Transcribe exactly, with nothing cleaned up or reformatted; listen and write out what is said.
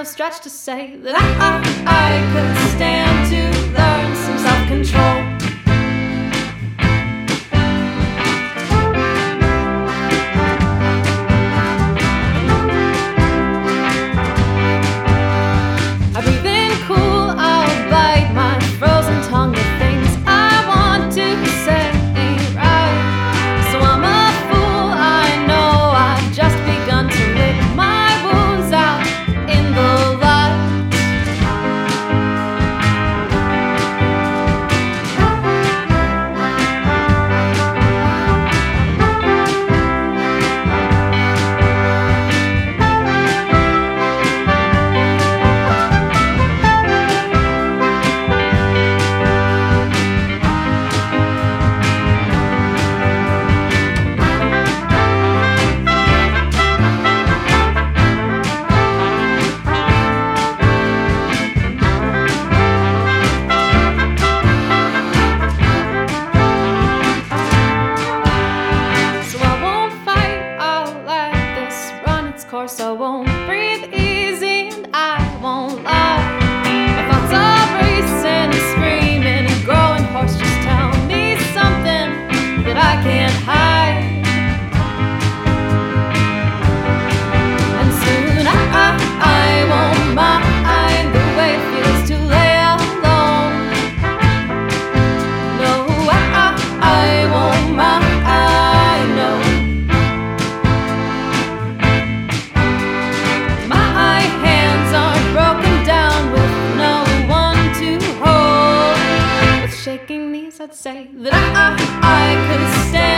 no stretch to say that I, I, I could stand to learn some self-control. Course I won't breathe easy and I won't lie. My thoughts are racing and screaming and growing hoarse. Just tell me something that I can't hide. And soon I, I, I won't mind the way it feels to lay alone. No, I, I, I won't mind. Shaking knees, I'd say that I, I, I could stand.